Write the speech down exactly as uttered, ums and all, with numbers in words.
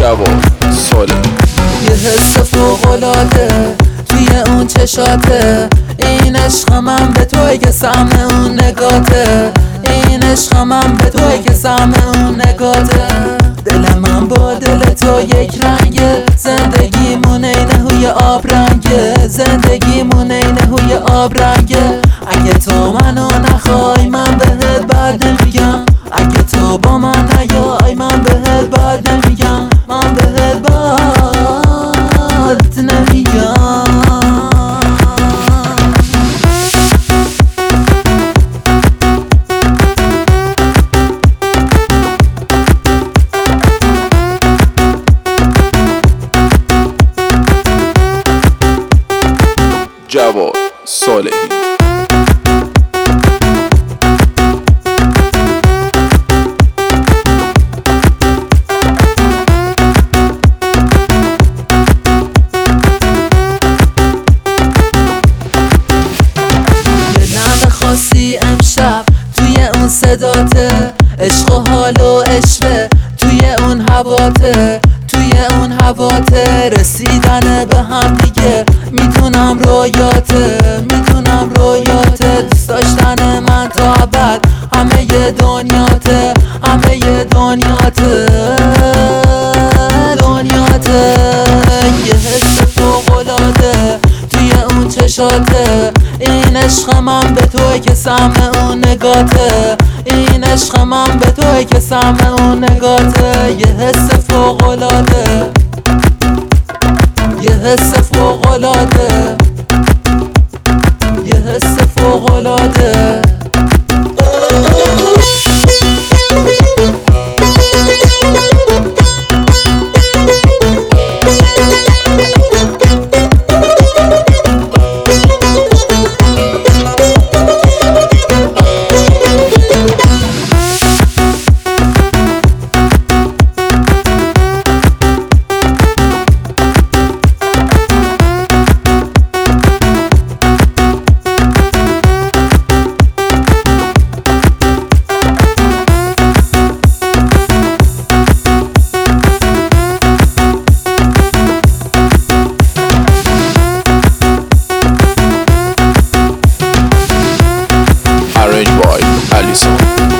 جواد صالحی. یه حس فوق‌العاده توی اون چشاته، این عشق من به توی که سهم اون نگاته، این عشق من به توی که سهم اون نگاته. دل من با دل تو یک رنگه، زندگیمون اینه هوی آب رنگه، زندگیمون اینه هوی آب رنگه. اگه تو منو نخوای من بهت بد نمیگم، اگه تو با من نیای من بهت بد نمیگم، من بهت بد نمیگم. جواد صالحی. خاصی امشب توی اون صداته، عشق و حال و عشقه توی اون هواته، توی اون هواته. رسیدن به هم دیگه میدونم رویاته، میدونم رویاته. دوست داشتن من تا ابد همه ی دنیاته، همه ی دنیاته، دنیاته. یه حس فوق‌العاده توی اون چشاته، این عشق من به توی که سهم اون نگاته، این عشق من به توی که سهم اون نگاته. یه حس فوق‌العاده، یه حس فوق‌العاده، یه حس فوق‌العاده. Arranged by Alison.